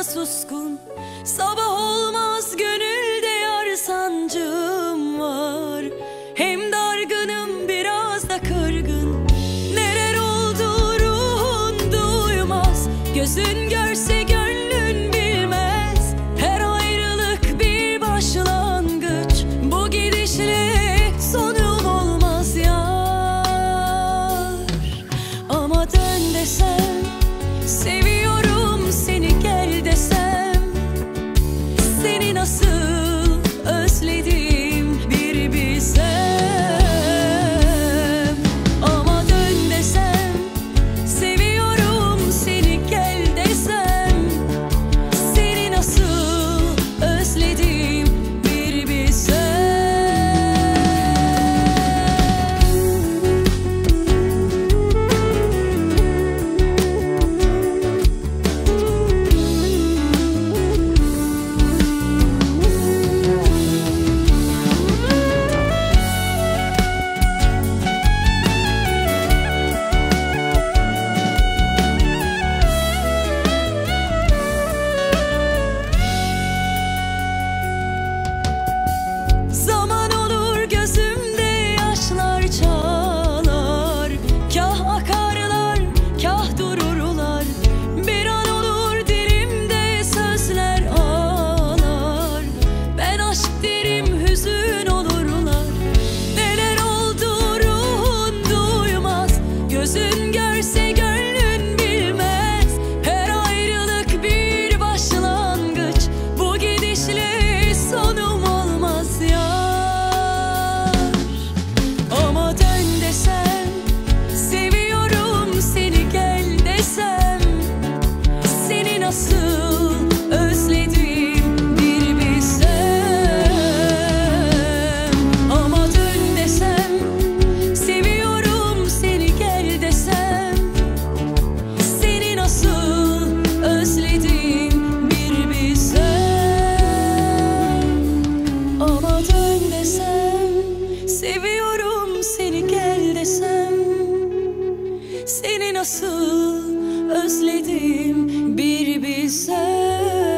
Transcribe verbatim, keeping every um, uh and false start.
suskun. Sabah olmaz gönülde yar sancım var. Hem dargınım biraz da kırgın. Neler oldu ruhun duymaz. Gözün görse gönlün bilmez. Her ayrılık bir başlangıç. Bu gidişle sonum olmaz yar. Ama dön desem, seviyorum seni gel desem, seni nasıl özledim bir bilsem. Ama dön desem, seviyorum seni gel desem, seni nasıl özledim bir bilsem. Zaman olur gözümde yaşlar çağlar. Kah akarlar, kah dururlar. Bir an olur dilimde sözler ağlar. Ben aşk derim hüzün olurlar. Neler oldu ruhun duymaz. Gözün görse gönlün bilmez. Her ayrılık bir başlangıç. Bu gidişle sonum olmaz yar. Ama dön desem, seviyorum seni gel desem, seni nasıl özledim bir bilsem. Ama dön desem, seviyorum seni gel desem, seni nasıl özledim bir bilsem. Ama dön desem, seviyorum seni gel desem, seni nasıl özledim bir bilsem.